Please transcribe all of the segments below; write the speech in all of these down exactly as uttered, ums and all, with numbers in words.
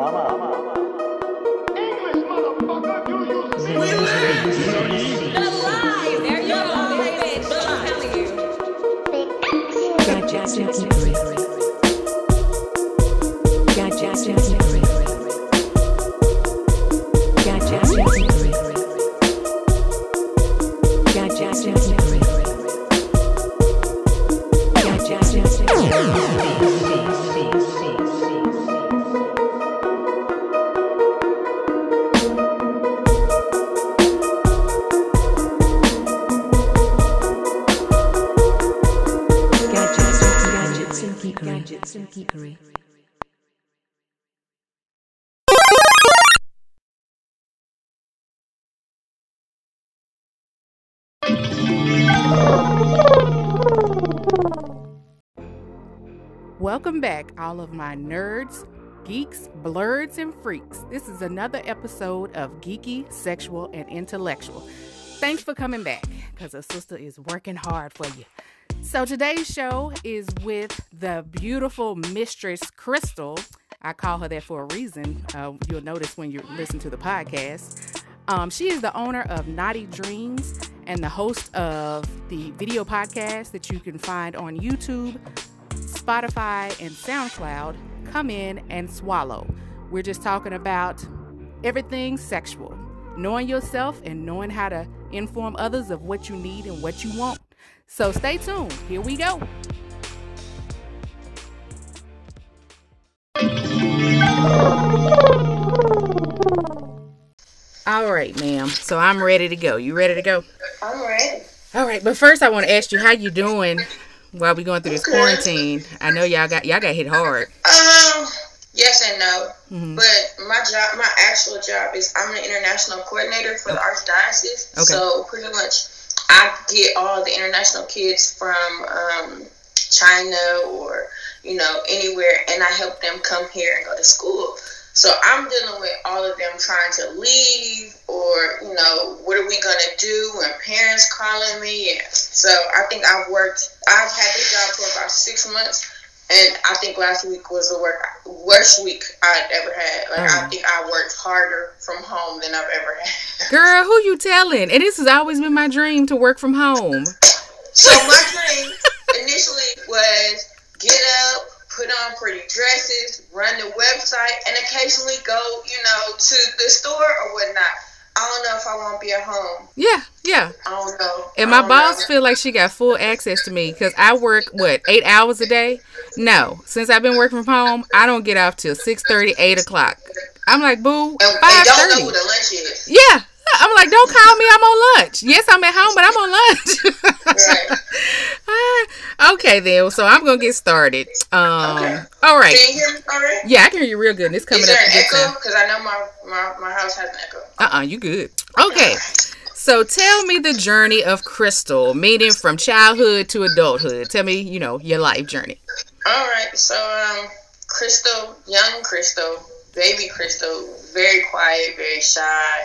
English, motherfucker, do you see? The lies! There you go, bitch! I'm telling you. Gotcha, Geekery. Gotcha, Geekery. Gotcha, Geekery. Gotcha, Geekery. Gotcha, Gadgets and Geekery. Welcome back, all of my nerds, geeks, blurds, and freaks. This is another episode of Geeky, Sexual, and Intellectual. Thanks for coming back, because a sister is working hard for you. So today's show is with the beautiful Mistress Crystal. I call her that for a reason. Uh, you'll notice when you listen to the podcast. Um, she is the owner of Naughty Dreams and the host of the video podcast that you can find on YouTube, Spotify, and SoundCloud. Come in and swallow. We're just talking about everything sexual, knowing yourself and knowing how to inform others of what you need and what you want. So stay tuned. Here we go. All right, ma'am. So I'm ready to go. You ready to go? I'm ready. All right, but first I want to ask you how you doing while we going through this Okay. quarantine. I know y'all got y'all got hit hard. Um, yes and no. Mhm. But my job, my actual job is I'm the international coordinator for the Archdiocese. Okay. So pretty much, I get all the international kids from um, China or you know anywhere, and I help them come here and go to school. So I'm dealing with all of them trying to leave, or you know, what are we gonna do when parents calling me? And so I think I've worked. I've had this job for about six months, and I think last week was the work, worst week I'd ever had. Like Oh. I think I worked harder from home than I've ever had. Girl, who you telling? And this has always been my dream to work from home. So my dream initially was get up, put on pretty dresses, run the website, and occasionally go, you know, to the store or whatnot. I don't know if I won't be at home. Yeah, yeah. I don't know. And I my don't boss know. feel like she got full access to me because I work, what, eight hours a day? No. Since I've been working from home, I don't get off till six thirty, eight o'clock. I'm like, boo, And, and five don't know thirty. what the lunch is. Yeah. I'm like, don't call me. I'm on lunch. Yes, I'm at home, but I'm on lunch. Right. Ah, okay, then. So I'm going to get started. Um, Okay. All right. Can you hear me already? Yeah, I can hear you real good. And it's coming Is there up an a good echo? time. Because I know my, my, my house has an echo. Uh-uh, you good. Okay. So tell me the journey of Crystal, meaning from childhood to adulthood. Tell me, you know, your life journey. All right. So, um, Crystal, young Crystal, baby Crystal, very quiet, very shy.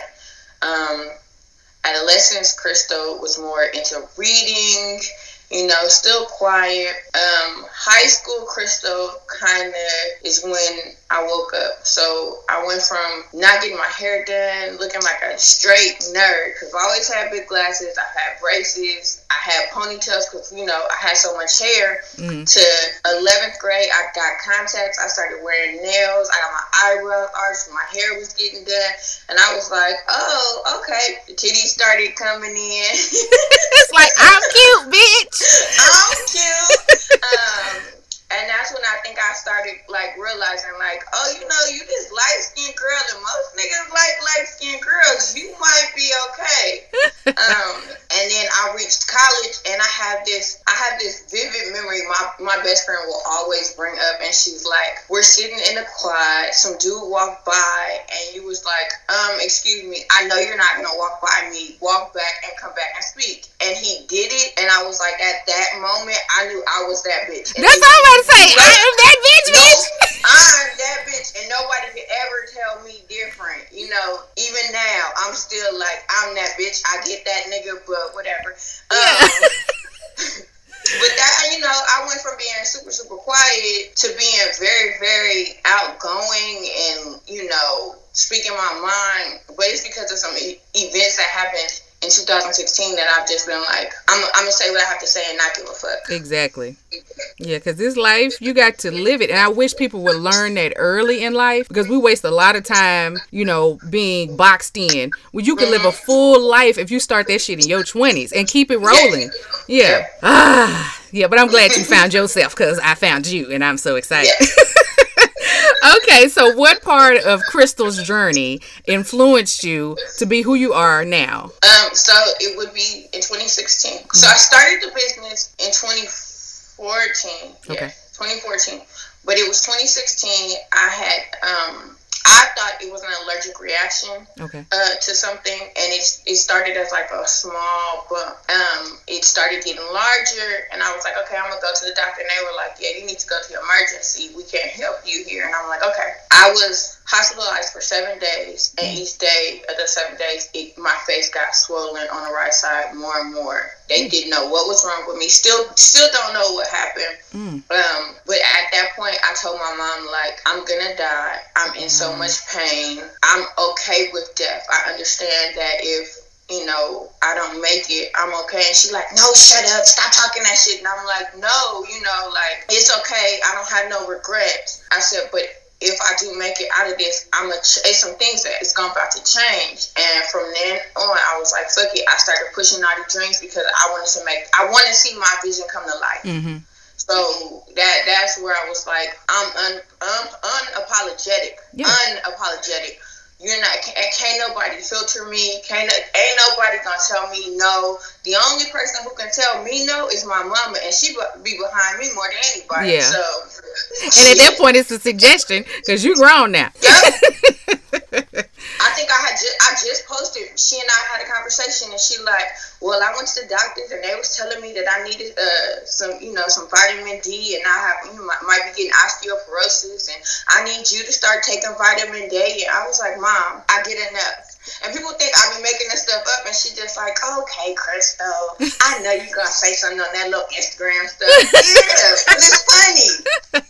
Um, adolescence, Crystal was more into reading, you know, still quiet. Um, high school, Crystal kind of is when I woke up. So I went from not getting my hair done, looking like a straight nerd, because I always had big glasses, I had braces, I had ponytails, because, you know, I had so much hair. Mm-hmm. To eleventh grade, I got contacts, I started wearing nails, I got my eyebrows arched, my hair was getting done, and I was like, oh, okay, the titties started coming in. It's like, I'm cute, bitch. I'm cute. Um, and that's when I think I started, like, realizing, like, oh, you know, you this light-skinned girl, and most niggas like light-skinned girls. You might be okay. um, and then I reached college, and I have this, I have this vivid memory my, my best friend will always bring up, and she's like, we're sitting in a quad, some dude walked by, and you was like, um, excuse me, I know you're not gonna walk by me, walk back and come back and speak. And he did it, and I was like, at that moment, I knew I was that bitch. And That's all I'm about to say. I am that bitch, no, bitch. I'm that bitch, and nobody could ever tell me different. You know, even now, I'm still like, I'm that bitch. I get that nigga, but whatever. Um, Yeah. But that, you know, I went from being super, super quiet to being very, very outgoing and, you mind, but it's because of some e- events that happened in two thousand sixteen that I've just been like, I'm, I'm gonna say what I have to say and not give a fuck. Exactly. Yeah, because this life, you got to live it. And I wish people would learn that early in life, because we waste a lot of time, you know, being boxed in. Well, you can live a full life if you start that shit in your twenties and keep it rolling. Yeah. Yeah. Ah, yeah, but I'm glad you found yourself, because I found you, and I'm so excited. Yeah. Okay, so what part of Crystal's journey influenced you to be who you are now? Um, so it would be in twenty sixteen. So I started the business in twenty fourteen. Yeah, Okay. twenty fourteen. But it was twenty sixteen. I had, um, I thought it was an allergic reaction Okay. uh, to something, and it it started as like a small bump. Um, it started getting larger, and I was like, okay, I'm gonna go to the doctor, and they were like, yeah, you need to go to emergency. We can't help you here. And I'm like, okay. I was hospitalized for seven days, and each day of the seven days, it, my face got swollen on the right side more and more. They didn't know what was wrong with me. Still, still don't know what happened. Mm. Um, but at that point, I told my mom, like, I'm gonna die. I'm in so much pain. I'm okay with death. I understand that if, you know, I don't make it, I'm okay. And she's like, no, shut up. Stop talking that shit. And I'm like, no, you know, like, it's okay. I don't have no regrets. I said, but if I do make it out of this, I'm gonna ch- it's some things that it's going about to change. And from then on, I was like, fuck it. I started pushing Naughty Dreams because I wanted to make, I want to see my vision come to life. Mm-hmm. So that that's where I was like, I'm un, un, unapologetic, Yeah. unapologetic. You're not, can't, can't nobody filter me. Can't ain't nobody gonna tell me no. The only person who can tell me no is my mama, and she be behind me more than anybody. Yeah. So, And at that point, it's a suggestion, because you grown now. Yep. I think I had just, I just posted, she and I had a conversation, and she like, well, I went to the doctors, and they was telling me that I needed uh some, you know, some vitamin D, and I have, you know, might, might be getting osteoporosis, and I need you to start taking vitamin D. And I was like, Mom, I get enough. And people think I be making this stuff up, and she just like, okay, Crystal, I know you gonna say something on that little Instagram stuff. Yeah, it's funny.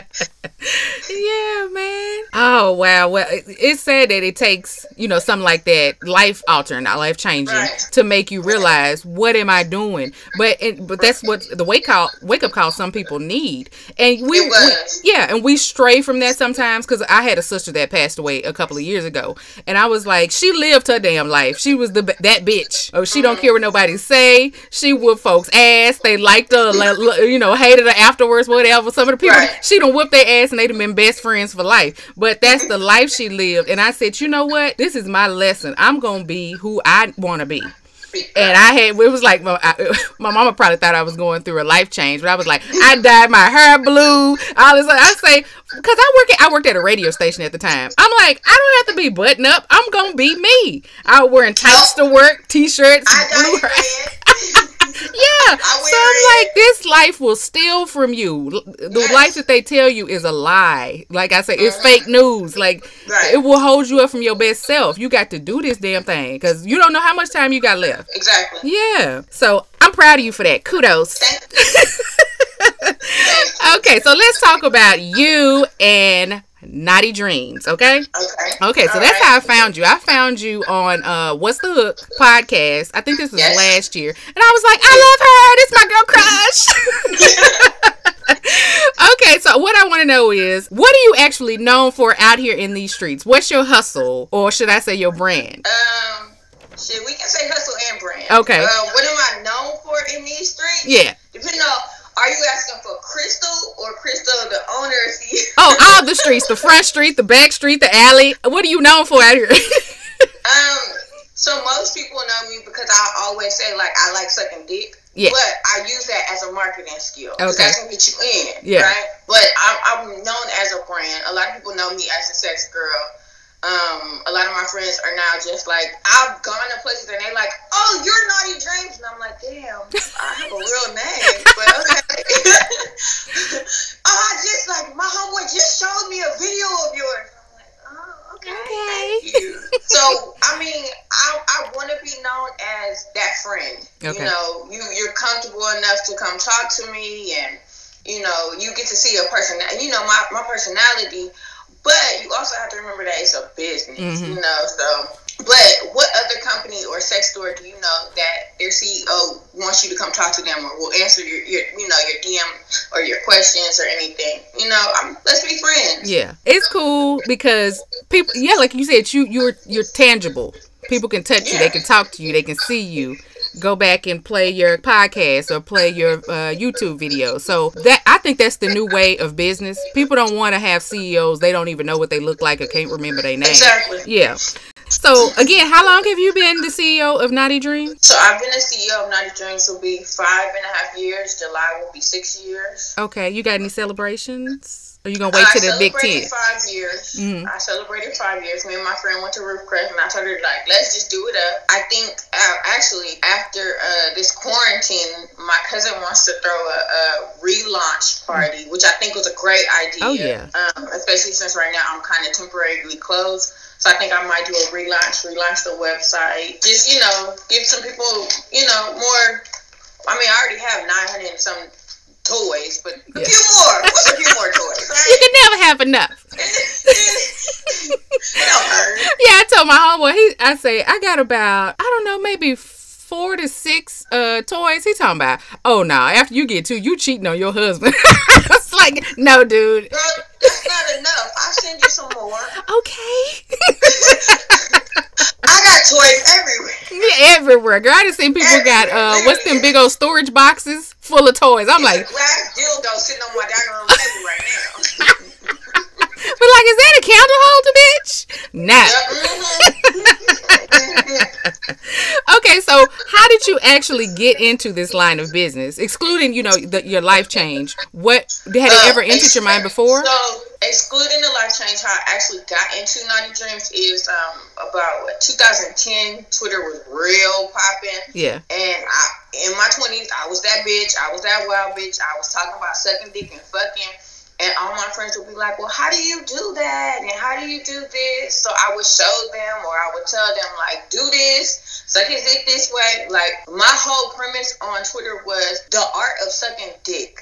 Yeah, man. Oh, wow. Well, it- it's sad that it takes, you know, something like that, life altering, not life changing, Right. to make you realize, what am I doing? But it, but that's what the wake call, wake up call some people need. And we, It was. we yeah, and we stray from that sometimes, because I had a sister that passed away a couple of years ago, and I was like, she lived her damn life. She was the that bitch. Oh, she don't care what nobody say. She whooped folks' ass. They liked her, like, you know, hated her afterwards, whatever. Some of the people, Right. she done whooped their ass, and they'd have been best friends for life. But that's the life she lived. And I said, you know what? This is my lesson. I'm going to be who I want to be. And I had, it was like, my, I, my mama probably thought I was going through a life change, but I was like, I dyed my hair blue, all this. I say, because I work at, I worked at a radio station at the time. I'm like, I don't have to be button up. I'm going to be me. I was wearing tights to work, t-shirts, I blue got hair. it. Yeah. I So wear I'm it. like, this life will steal from you. The Yes. life that they tell you is a lie. Like I say, it's fake news. Like, Right. it will hold you up from your best self. You got to do this damn thing, because you don't know how much time you got left. Exactly. Yeah. So I'm proud of you for that. Kudos. Thank you. Okay, so let's talk about you and Naughty Dreams, okay? Okay. Okay, so All that's right. how I found you. I found you on uh What's the Hook podcast. I think this was Yes. last year. And I was like, I love her. This is my girl crush. Okay, so what I want to know is, what are you actually known for out here in these streets? What's your hustle, or should I say your brand? Um, shit, we can say hustle and brand. Okay. Uh, what am I known for in these streets? Yeah. Depending on, are you asking for Crystal or Crystal, the owner? Oh, all the streets, the front street, the back street, the alley. What are you known for out here? um, so most people know me because I always say, like, I like sucking dick. Yeah. But I use that as a marketing skill. 'Cause Okay. That's gonna get you in. Yeah. Right? But I'm, I'm known as a brand. A lot of people know me as a sex girl. Um, a lot of my friends are now just like, I've gone to places and they're like, oh, you're Naughty Dreams. And I'm like, damn, I have a real name. But okay. Oh, I just like, my homeboy just showed me a video of yours. I'm like, oh, okay. Okay. Thank you. So, I mean, I, I want to be known as that friend. Okay. You know, you, you're comfortable enough to come talk to me, and, you know, you get to see a person, you know, my, my personality. But you also have to remember that it's a business, Mm-hmm. you know. So, but what other company or sex store do you know that their C E O wants you to come talk to them or will answer your, your you know, your D M or your questions or anything? You know, I'm, let's be friends. Yeah, it's cool because people. Yeah, like you said, you you're you're tangible. People can touch you. They can talk to you. They can see you. Go back and play your podcast or play your uh, YouTube video. So that I think that's the new way of business. People don't want to have C E Os. They don't even know what they look like or can't remember their name. Exactly. Yeah. So again, how long have you been the C E O of Naughty Dreams? So I've been a C E O of Naughty Dreams. Will be five and a half years. July will be six years. Okay. You got any celebrations? Or you gonna wait till the Big Ten? I celebrated five years. Mm-hmm. I celebrated five years. Me and my friend went to Roof Crest, and I told her like, let's just do it up. I think uh, actually after uh, this quarantine, my cousin wants to throw a, a relaunch party, which I think was a great idea. Oh yeah. Um, especially since right now I'm kind of temporarily closed. So I think I might do a relaunch, relaunch the website. Just, you know, give some people, you know, more. I mean, I already have nine hundred and some toys, but a Yeah. few more. What's a few more toys, right? You can never have enough. It don't hurt. Yeah, I told my homeboy, he, I say, I got about, I don't know, maybe four to six uh, toys. He talking about, oh, no, after you get two, you cheating on your husband. It's like, no, dude. Girl, that's not enough. I'll send you some more. Okay. I got toys everywhere. Yeah, everywhere. Girl, I just seen people got, uh, what's them big old storage boxes full of toys. I'm like, There's a glass dildo sitting on my dining room table right now. but like, is that a candle holder, bitch? Nah. Okay, so how did you actually get into this line of business? Excluding, you know, the, your life change. What, had it Uh, ever entered ex- your mind before? So, excluding the life change, how I actually got into Naughty Dreams is um, about what, two thousand ten. Twitter was real popping. Yeah. And I, in my twenties, I was that bitch. I was that wild bitch. I was talking about sucking dick and fucking. And all my friends would be like, well, how do you do that? And how do you do this? So I would show them, or I would tell them, like, do this, suck his dick this way. Like, my whole premise on Twitter was the art of sucking dick.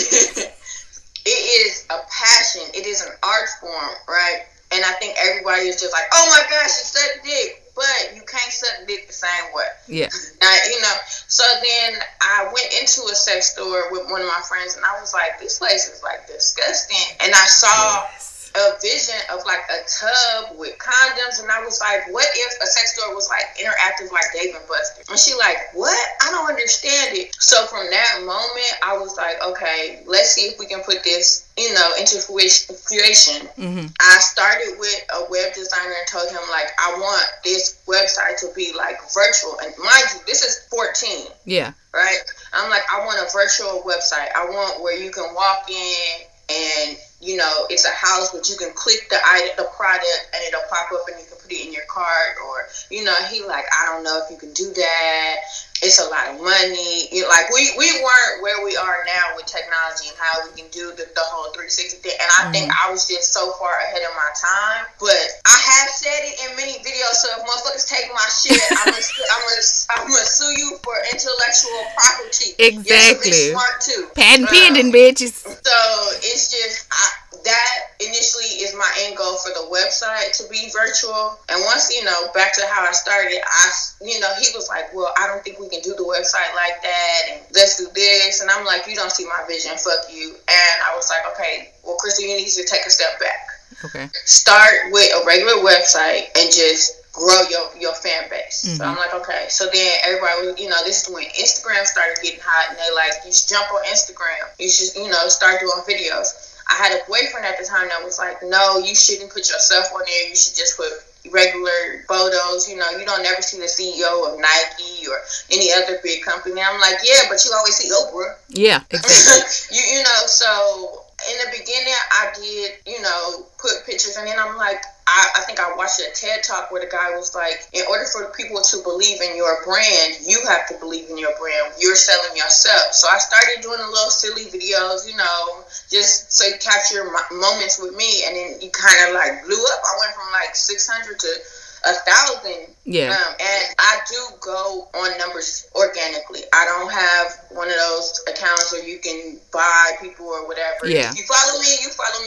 It is a passion. It is an art form, right? And I think everybody is just like, oh my gosh, you suck dick. But you can't suck dick the same way. Yeah. Uh, you know, so then I went into a sex store with one of my friends, and I was like, this place is like disgusting. And I saw Yes. a vision of like a tub with condoms, and I was like, what if a sex store was like interactive like Dave and Buster's? And she like, what? I don't understand it. So from that moment, I was like, okay, let's see if we can put this, you know, into fruition. Mm-hmm. I started with a web designer and told him, like, I want this website to be like virtual. And mind you, this is fourteen, Yeah. right? I'm like, I want a virtual website. I want where you can walk in and, you know, it's a house, but you can click the item, the product, and it'll pop up and you can put it in your cart. Or, you know, he like, I don't know if you can do that. It's a lot of money. You know, like, we, we weren't where we are now with technology and how we can do the, the whole three sixty thing. And I mm-hmm. think I was just so far ahead of my time. But I have said it in many videos, so if motherfuckers take my shit, I'm going I'm to I'm gonna sue you for intellectual property. Exactly. You have to be smart, too. Patent Um, pending, bitches. So it's just, I, that initially is my end goal for the website, to be virtual. And once, you know, back to how I started, I, you know, he was like, well, I don't think we can do the website like that, and let's do this. And I'm like, you don't see my vision, fuck you. And I was like, okay, well, Crystal, you need to take a step back. Okay. Start with a regular website and just grow your, your fan base. Mm-hmm. So I'm like, okay. So then everybody was, you know, this is when Instagram started getting hot, and they like, you should jump on Instagram. You should, you know, start doing videos. I had a boyfriend at the time that was like, no, you shouldn't put yourself on there. You should just put regular photos. You know, you don't never see the C E O of Nike or any other big company. I'm like, yeah, but you always see Oprah. Yeah, exactly. you, you know, so in the beginning, I did, you know, put pictures, and then I'm like, I, I think I watched a TED Talk where the guy was like, in order for people to believe in your brand, you have to believe in your brand. You're selling yourself. So I started doing a little silly videos, you know, just so you capture my moments with me, and then you kind of like blew up. I went from like six hundred to a thousand. Yeah. Um, and I do go on numbers organically. I don't have one of those accounts where you can buy people or whatever. Yeah. If you follow me, you follow me. If you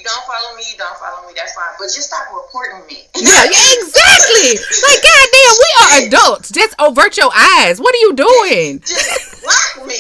don't follow me, you don't follow me. That's fine. But just stop reporting me. Yeah, exactly. Like, goddamn, we are adults. Just avert your eyes. What are you doing? Just block me.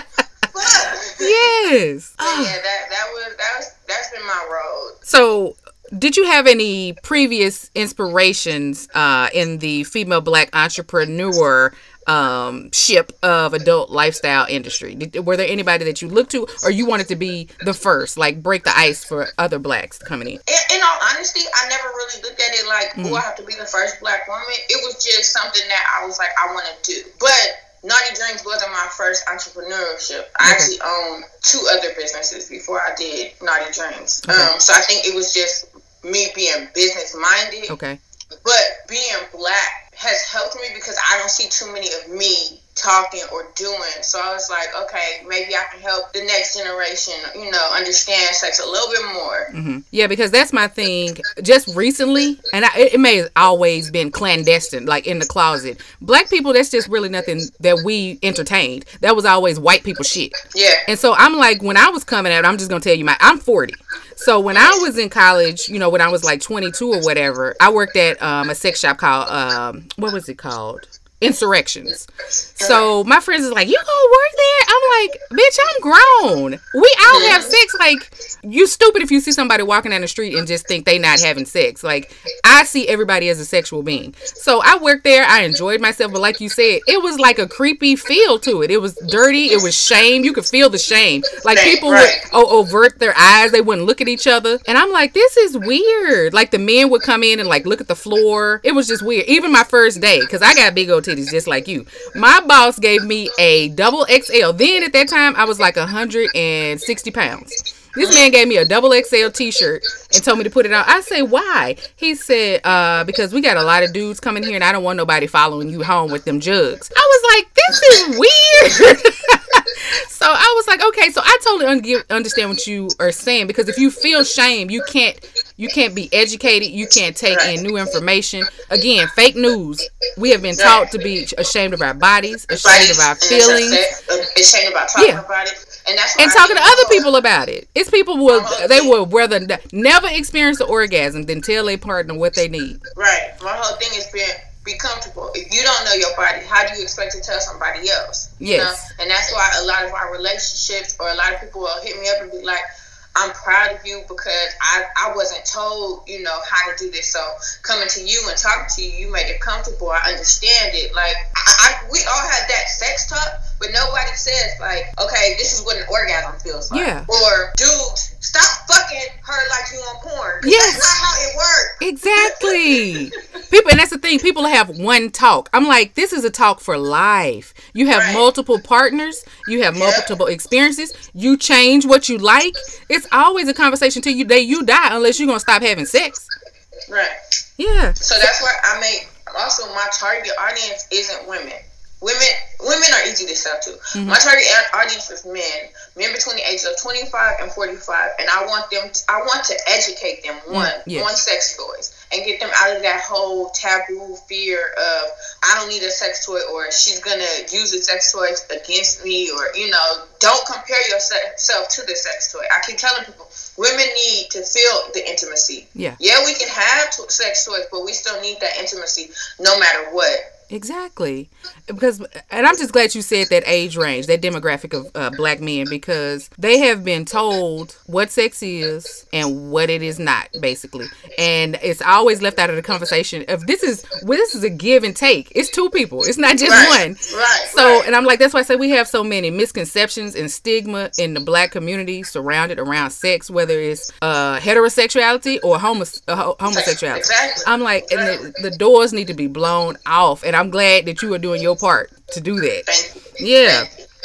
Fuck. Yes. But yeah, that that was that was that's been my road. So, did you have any previous inspirations uh, in the female black entrepreneur um, ship of adult lifestyle industry? Did, were there anybody that you looked to, or you wanted to be the first, like break the ice for other blacks coming in? In, in all honesty, I never really looked at it like, Mm-hmm. oh, I have to be the first black woman. It was just something that I was like, I want to do. But Naughty Dreams wasn't my first entrepreneurship. I Okay. actually owned two other businesses before I did Naughty Dreams. Okay. Um, so I think it was just me being business minded. Okay. But being black has helped me because I don't see too many of me talking or doing. So I was like, okay, maybe I can help the next generation, you know, understand sex a little bit more. Mm-hmm. Yeah, because that's my thing. Just recently, and I, it may have always been clandestine, like in the closet. Black people, that's just really nothing that we entertained. That was always white people shit. Yeah. And so I'm like, when I was coming out, I'm just going to tell you, my I'm forty. So when I was in college, you know, when I was like twenty-two or whatever, I worked at um, a sex shop called, um, what was it called? Insurrections. So my friends is like, you gonna work there? I'm like, bitch, I'm grown. We all have sex. Like, you stupid if you see somebody walking down the street and just think they not having sex. Like, I see everybody as a sexual being. So I worked there. I enjoyed myself. But like you said, it was like a creepy feel to it. It was dirty. It was shame. You could feel the shame. Like, people would oh, overt their eyes. They wouldn't look at each other. And I'm like, this is weird. Like, the men would come in and like look at the floor. It was just weird. Even my first day, because I got big old titties just like you. My boss gave me a double X L. Then at that time, I was like one hundred sixty pounds. This man gave me a double X L t-shirt and told me to put it on. I say, why? He said, uh, because we got a lot of dudes coming here and I don't want nobody following you home with them jugs. I was like, this is weird. So I was like, okay, so I totally un- understand what you are saying, because if you feel shame, you can't you can't be educated, you can't take in new information. Again, fake news. We have been taught to be ashamed of our bodies, ashamed of our feelings, ashamed about talking Yeah. about it. And that's and why I talking to think other also- people about it. It's people will they will rather never experience the orgasm than tell their partner what they need. Right. My whole thing is being be comfortable. If you don't know your body, how do you expect to tell somebody else? You Yes. know? And that's why a lot of our relationships, or a lot of people will hit me up and be like, I'm proud of you because I, I wasn't told, you know, how to do this. So coming to you and talking to you, you made it comfortable. I understand it. Like, I, I, we all had that sex talk, but nobody says, like, okay, this is what an orgasm feels like. Yeah. Or, dude, stop fucking her like you on porn. 'Cause Yes. That's not how it works. Exactly. People, and that's the thing. People have one talk. I'm like, this is a talk for life. You have Right. multiple partners. You have multiple experiences. You change what you like. It's always a conversation till you day you die, unless you're gonna stop having sex. Right. Yeah. So that's why I make, also my target audience isn't women. Women women are easy to sell to. Mm-hmm. My target audience is men, men between the ages of twenty-five and forty-five, and I want them. To, I want to educate them one yes. on sex toys and get them out of that whole taboo fear of I don't need a sex toy, or she's gonna use the sex toys against me, or you know, don't compare yourself to the sex toy. I keep telling people, women need to feel the intimacy. Yeah. Yeah, we can have to- sex toys, but we still need that intimacy no matter what. Exactly. Because, and I'm just glad you said that age range, that demographic of uh, black men, because they have been told what sex is and what it is not, basically. And it's always left out of the conversation of this is, well, this is a give and take. It's two people. It's not just Right. one. Right. So, right. and I'm like, that's why I say we have so many misconceptions and stigma in the black community surrounded around sex, whether it's uh, heterosexuality or homo- uh, ho- homosexuality. Exactly. I'm like, and the, the doors need to be blown off, and I'm glad that you are doing your part to do that. Thank you. Yeah.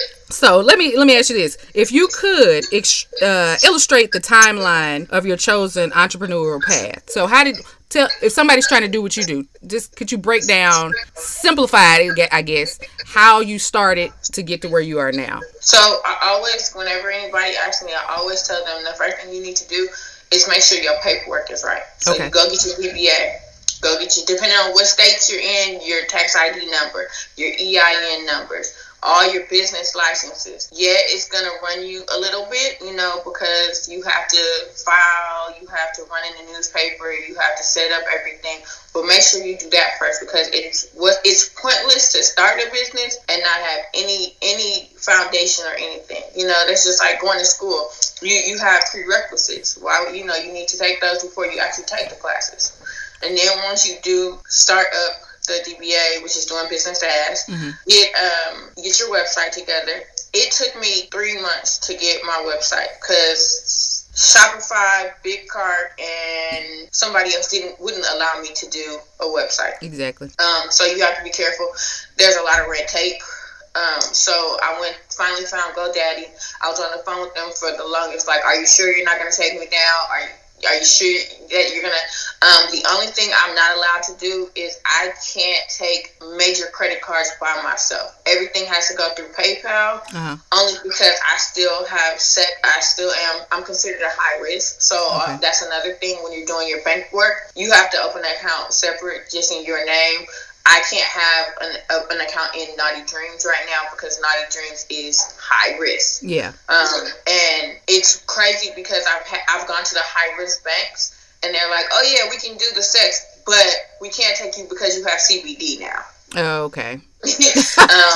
So let me let me ask you this: if you could ex- uh, illustrate the timeline of your chosen entrepreneurial path, so how did tell if somebody's trying to do what you do, just could you break down, simplify it, I guess, how you started to get to where you are now? So I always, whenever anybody asks me, I always tell them the first thing you need to do is make sure your paperwork is right. So Okay. you go get your P B A. Go get your, depending on what states you're in, your tax I D number, your E I N numbers, all your business licenses. Yeah, it's going to run you a little bit, you know, because you have to file have to run in the newspaper, you have to set up everything. But make sure you do that first, because it's what it's pointless to start a business and not have any any foundation or anything. You know, that's just like going to school. You you have prerequisites. Why you know you need to take those before you actually take the classes. And then once you do start up the D B A, which is doing business as, mm-hmm. get um get your website together. It took me three months to get my website because Shopify, BigCart, and somebody else didn't wouldn't allow me to do a website. Exactly. Um, so you have to be careful. There's a lot of red tape. Um, so I went finally found GoDaddy. I was on the phone with them for the longest. Like, are you sure you're not going to take me down? Are you Are you sure that you're gonna? Um, the only thing I'm not allowed to do is I can't take major credit cards by myself. Everything has to go through PayPal. Uh-huh. Only because I still have set. I still am. I'm considered a high risk. So okay. uh, that's another thing when you're doing your bank work. You have to open an account separate, just in your name. I can't have an, uh, an account in Naughty Dreams right now because Naughty Dreams is high risk. Yeah. Um, and it's crazy because I've ha- I've gone to the high risk banks and they're like, oh yeah, we can do the sex, but we can't take you because you have C B D now. Oh, okay. um,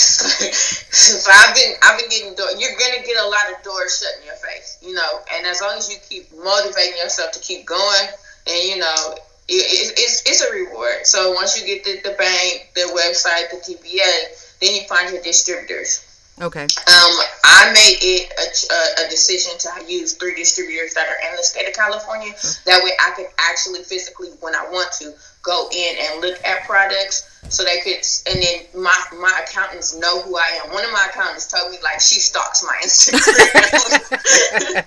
so I've been I've been getting door. You're gonna get a lot of doors shut in your face, you know. And as long as you keep motivating yourself to keep going, and you know. It, it's it's a reward. So once you get the, the bank, the website, the D B A, then you find your distributors. Okay. Um, I made it a, a, a decision to use three distributors that are in the state of California. That way I could actually physically, when I want to, go in and look at products so they could, and then my, my accountants know who I am. One of my accountants told me, like, she stalks my Instagram.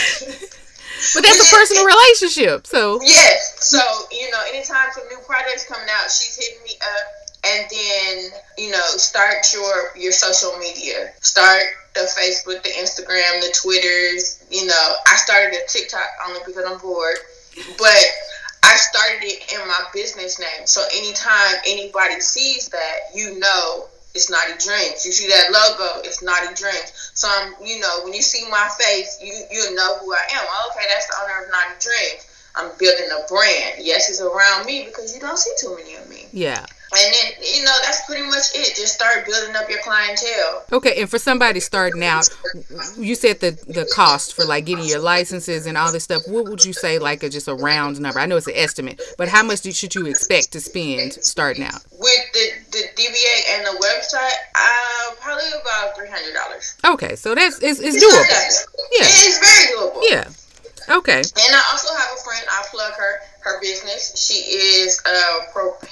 But that's a personal relationship, so. Yes. So, you know, anytime some new products coming out, she's hitting me up. And then, you know, start your, your social media. Start the Facebook, the Instagram, the Twitters. You know, I started a TikTok only because I'm bored. But I started it in my business name. So anytime anybody sees that, you know, it's Naughty Dreams. You see that logo, it's Naughty Dreams. So I'm, you know, when you see my face, you you know who I am. Oh, okay, that's the owner of Naughty Dreams. I'm building a brand. Yes, it's around me because you don't see too many of me. Yeah. And then, you know, that's pretty much it. Just start building up your clientele. Okay, and for somebody starting out, you said the the cost for like getting your licenses and all this stuff. What would you say, like a, just a round number? I know it's an estimate, but how much do, should you expect to spend starting out? With the, the D B A and the website, uh, probably about three hundred dollars. Okay, so that's it's, it's doable. Yeah, it is very doable. Yeah. Okay. And I also have a friend. I'll plug her. Her business. She is uh,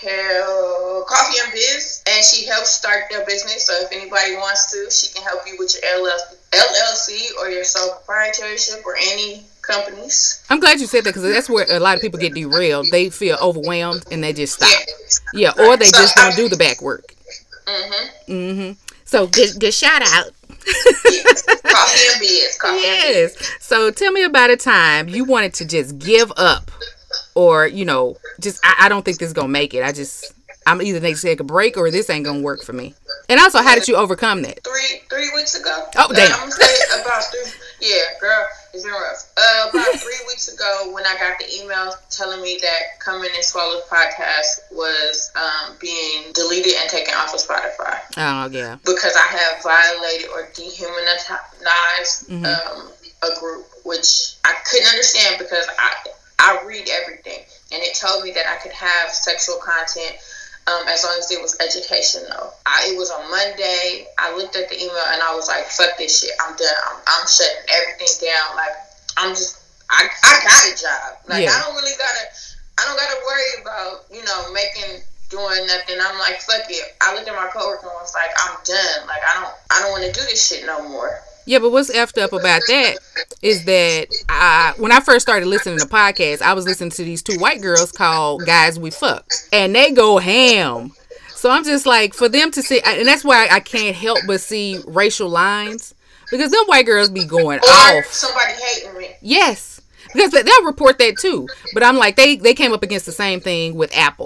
Propel Coffee and Biz, and she helps start their business. So if anybody wants to, she can help you with your L L C or your sole proprietorship or any companies. I'm glad you said that because that's where a lot of people get derailed. They feel overwhelmed and they just stop. Yeah, yeah or they so just don't I, do the back work. Mm-hmm. Mm-hmm. So good, good shout out. Yes. Coffee and Biz. Coffee yes. And biz. So tell me about a time you wanted to just give up. Or, you know, just, I, I don't think this is going to make it. I just, I'm either going to take a break or this ain't going to work for me. And also, how did you overcome that? Three three weeks ago. Oh, damn. Uh, I'm going to say about three, yeah, girl, it's been rough. Uh, about three weeks ago when I got the email telling me that Come In and Swallow podcast was um, being deleted and taken off of Spotify. Oh, yeah. Because I have violated or dehumanized mm-hmm. um, a group, which I couldn't understand because I... I read everything, and it told me that I could have sexual content um, as long as it was educational. I, it was on Monday. I looked at the email, and I was like, fuck this shit. I'm done. I'm, I'm shutting everything down. Like, I'm just, I, I got a job. Like, yeah. I don't really got to, I don't got to worry about, you know, making, doing nothing. I'm like, fuck it. I looked at my coworker and was like, I'm done. Like, I don't, I don't want to do this shit no more. Yeah, but what's effed up about that is that I, when I first started listening to podcasts, I was listening to these two white girls called Guys We Fuck, and they go ham. So I'm just like, for them to see, and that's why I can't help but see racial lines, because them white girls be going or off. Somebody hating me. Yes. Because they'll report that too. But I'm like, they, they came up against the same thing with Apple.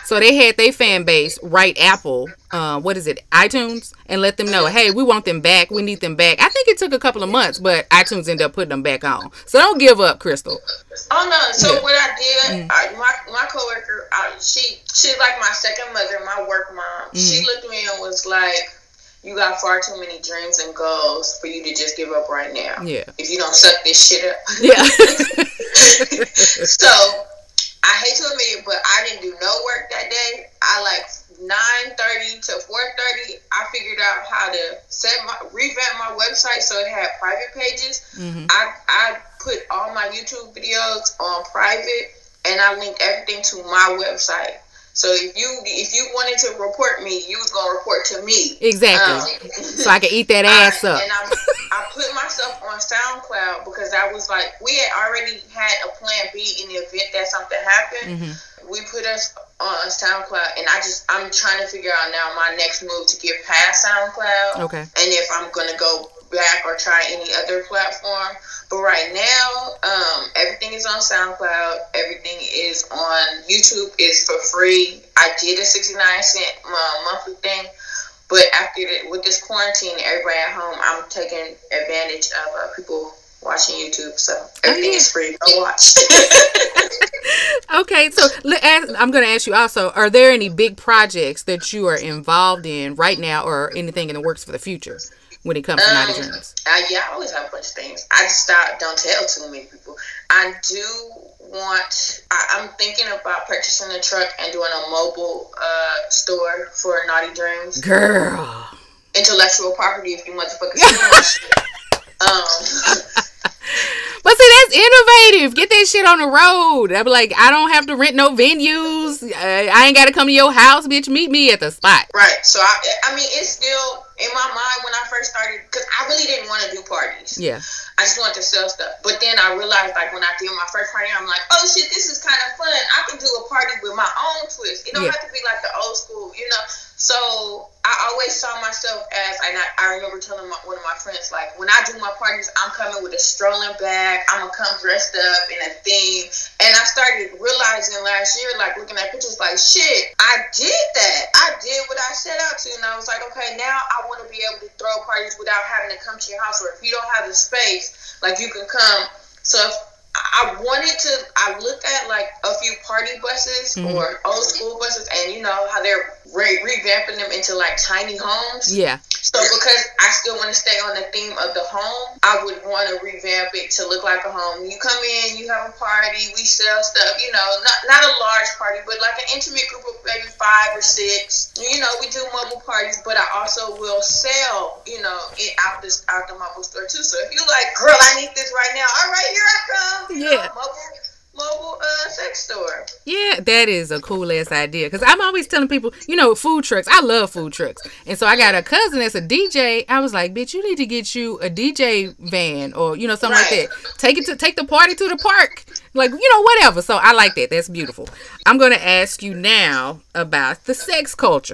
So they had their fan base write Apple, uh, what is it, iTunes, and let them know, hey, we want them back. We need them back. I think it took a couple of months, but iTunes ended up putting them back on. So don't give up, Crystal. Oh no! So Yeah. what I did, Mm. I, my my coworker, I, she she's like my second mother, my work mom. She looked at me and was like, "You got far too many dreams and goals for you to just give up right now. Yeah. If you don't suck this shit up." Yeah. So I hate to admit it, but I didn't do no work that day. I like nine thirty to four thirty. I figured out how to set my revamp my website so it had private pages. Mhm. I I put all my YouTube videos on private, and I linked everything to my website. So if you if you wanted to report me, you was gonna report to me. Exactly. Um, So I can eat that ass I, up. And I, I put myself on SoundCloud because I was like, we had already had a plan B in the event that something happened. Mhm. We put us on SoundCloud, and I just I'm trying to figure out now my next move to get past SoundCloud. Okay. And if I'm gonna go back or try any other platform. But right now, um, everything is on SoundCloud. Everything is on YouTube. Is for free. I did a sixty-nine cent uh, monthly thing. But after the, with this quarantine, everybody at home, I'm taking advantage of uh, people watching YouTube. So everything yeah. is free. Go watch. Okay, so let- ask- I'm going to ask you also, are there any big projects that you are involved in right now or anything in the works for the future when it comes to Naughty Um, Dreams? I, yeah, I always have a bunch of things. I just stop, don't tell too many people. I do want, I, I'm thinking about purchasing a truck and doing a mobile uh, store for Naughty Dreams. Girl. Intellectual property, if you motherfuckers see my shit. Um, But see, that's innovative. Get that shit on the road. I'm like, I don't have to rent no venues. Uh, I ain't got to come to your house, bitch. Meet me at the spot. right. So, I, I mean, it's still in my mind when I first started, because I really didn't want to do parties. Yeah. I just wanted to sell stuff. But then I realized, like, when I did my first party, I'm like, oh, shit, this is kind of fun. I can do a party with my own twist. It don't Yeah. have to be like the old school, you know? So I always saw myself as, and I, I remember telling my, one of my friends, like, when I do my parties, I'm coming with a strolling bag. I'm going to come dressed up in a theme. And I started realizing last year, like, looking at pictures, like, shit, I did that. I did what I set out to. And I was like, okay, now I want to be able to throw parties without having to come to your house. Or if you don't have the space, like, you can come. So if I wanted to, I looked at like a few party buses Mhm. or old school buses, and you know how they're re- revamping them into like tiny homes. Yeah. So because I still want to stay on the theme of the home, I would want to revamp it to look like a home. You come in, you have a party, we sell stuff, you know, not not a large party, but like an intimate group of maybe five or six. You know, we do mobile parties, but I also will sell, you know, it out this out the mobile store too. So if you like, girl, I need this right now. All right, here I come. You Yeah. know, mobile mobile uh, sex store. Yeah, that is a cool ass idea. Because I'm always telling people, you know, food trucks. I love food trucks. And so I got a cousin that's a D J. I was like, bitch, you need to get you a D J van or, you know, something Right. like that. Take it to take the party to the park. Like, you know, whatever. So I like that. That's beautiful. I'm going to ask you now about the sex culture.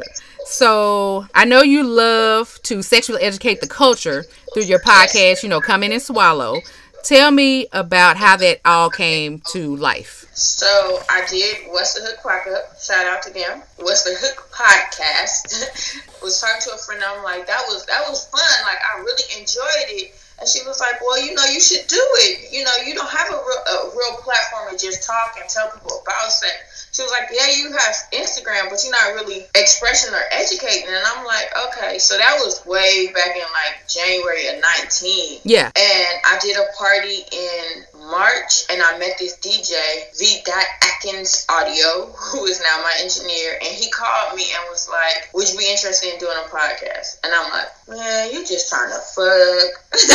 So I know you love to sexually educate the culture through your podcast, you know, Come In and Swallow. Tell me about how that all came to life. So I did What's the Hook Quack Up. Shout out to them. What's the Hook podcast. Was talking to a friend. I'm like, that was that was fun. Like I really enjoyed it. And she was like, well, you know, you should do it. You know, you don't have a real, a real platform to just talk and tell people about sex. She was like, yeah, you have Instagram, but you're not really expressing or educating. And I'm like, okay. So that was way back in like January of nineteen. Yeah. And I did a party in March, and I met this D J, V. Atkins Audio, who is now my engineer. And he called me and was like, would you be interested in doing a podcast? And I'm like, man, you just trying to fuck.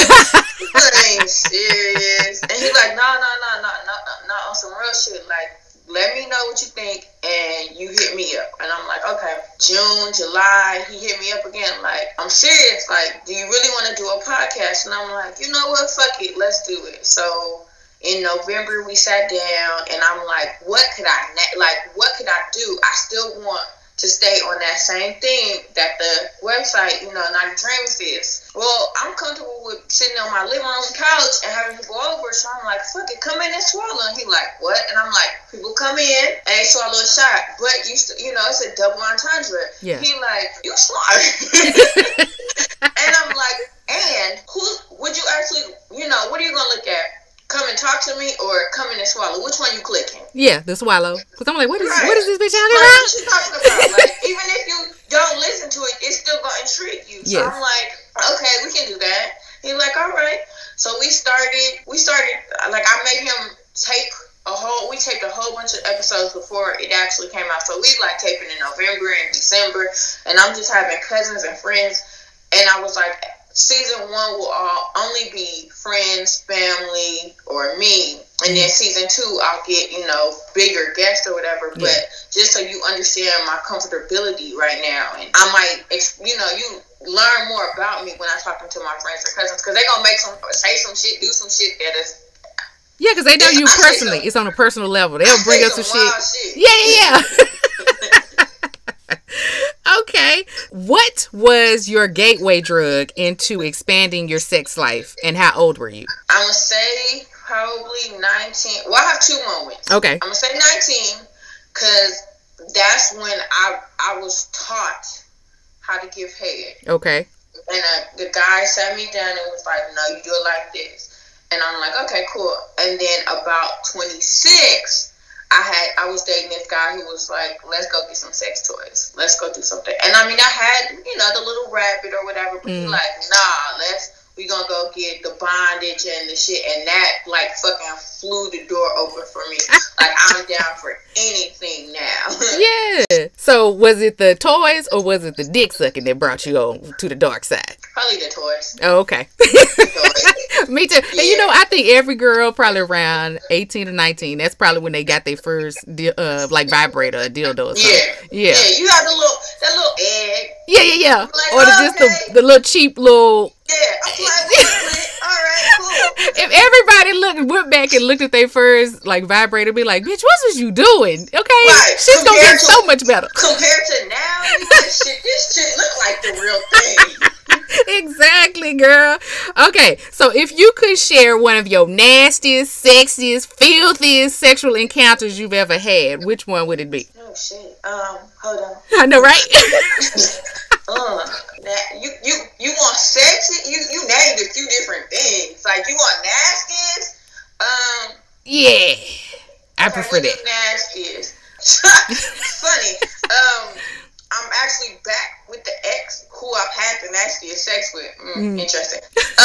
You ain't serious. And he's like, no, no, no, no, no, no, no, on some real shit. Like, let me know what you think, and you hit me up. And I'm like, okay. June, July, he hit me up again. Like, I'm serious. Like, do you really want to do a podcast? And I'm like, you know what? Fuck it. Let's do it. So in November, we sat down, and I'm like, what could I, ne- like, what could I do? I still want to stay on that same thing that the website, you know, Naughty Dreams is. Well, I'm comfortable with sitting on my living room couch and having people over, so I'm like, fuck it, come in and swallow. And he like, what? And I'm like, people come in and they swallow a shot, but you st- you know, it's a double entendre. Yeah. He like, you smart. And I'm like, and who would you actually, you know, what are you gonna look at? Come and talk to me or come in and swallow? Which one you clicking? Yeah, the swallow. Because I'm like, what is Right. what is this bitch talking Like, about? what you talking about? Like, even if you don't listen to it, it's still gonna intrigue you. So Yes. I'm like, okay, we can do that. He's like, all right. So we started. We started. Like, I made him tape a whole. We taped a whole bunch of episodes before it actually came out. So we like taping in November and December, and I'm just having cousins and friends. And I was like, season one will all only be friends, family, or me. And then season two, I'll get, you know, bigger guests or whatever. Yeah. But just so you understand my comfortability right now. And I might, ex- you know, you learn more about me when I'm talking to my friends or cousins. Because they're going to make some, say some shit, do some shit that is. Yeah, because they know you I say personally. some- It's on a personal level. They'll I bring say us some some shit. wild shit. Yeah, yeah, yeah. Okay. What was your gateway drug into expanding your sex life, and how old were you? I'm going to say probably nineteen. Well, I have two moments. Okay. I'm going to say nineteen because that's when I I was taught how to give head. Okay. And uh, the guy sat me down and was like, no, you do it like this. And I'm like, okay, cool. And then about twenty-six, I had I was dating this guy who was like, let's go get some sex toys. Let's go do something. And I mean, I had, you know, the little rabbit or whatever, but he Mm. like, nah, let's, we gonna go get the bondage and the shit. And that, like, fucking flew the door open for me. Like, I'm down for anything now. Yeah. So was it the toys or was it the dick sucking that brought you on to the dark side? Probably the toys. Oh, okay. Toys. Me too. And you know, I think every girl probably around eighteen or nineteen, that's probably when they got their first di- uh like vibrator or dildo or something. Yeah. Yeah. Yeah, you got the little, that little egg. Yeah, yeah, yeah. Like, Or the, just the, okay. the little cheap little. Yeah, I'm like, wait a minute. All right, cool. If everybody looked went back and looked at their first like vibrator, be like, bitch, what was you doing? Okay, Right. shit's gonna Compared get to- so much better. Compared to now, you like, shit, this shit look like the real thing. Exactly, girl. Okay, so if you could share one of your nastiest, sexiest, filthiest sexual encounters you've ever had, which one would it be? Oh shit. Um, hold on. I know, right? Uh, that you you you want sexy? You you named a few different things. Like you want nastiest? Um, Yeah, I okay, prefer we do that. nastiest. Funny. Um, I'm actually back with the ex who I've had the nastiest sex with. Mm, Mm. Interesting.